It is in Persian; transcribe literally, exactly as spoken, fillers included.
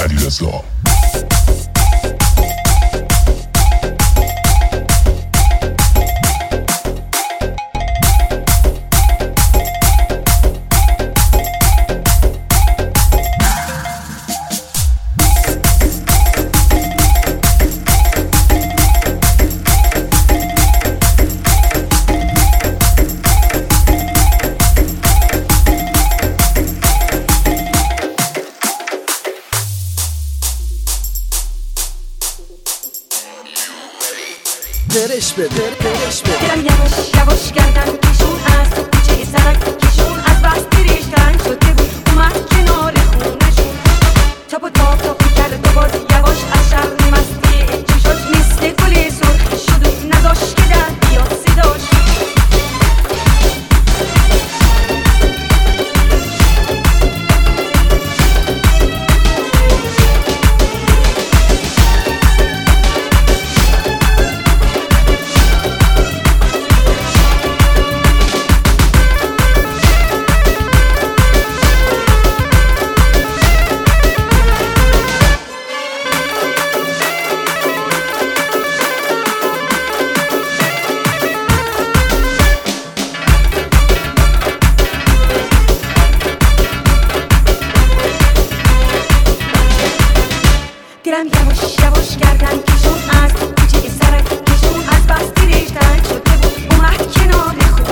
علیرضا. درش بده درش بده دیدم یواش یواش گردن کشون از کوچه سرک کشون از بس دریش تنگ شده بود اومد کنار خونشون تاپ و تاپ تاپ کرد و باز یواش از شهر مستی چشاش مثل گل سرخ شد و نداشت که در بیاد صداش دیدم یواش یواش گردن کشون از کوچه سرک کشون از بس دریش تنگ شده بود اومد کنار خون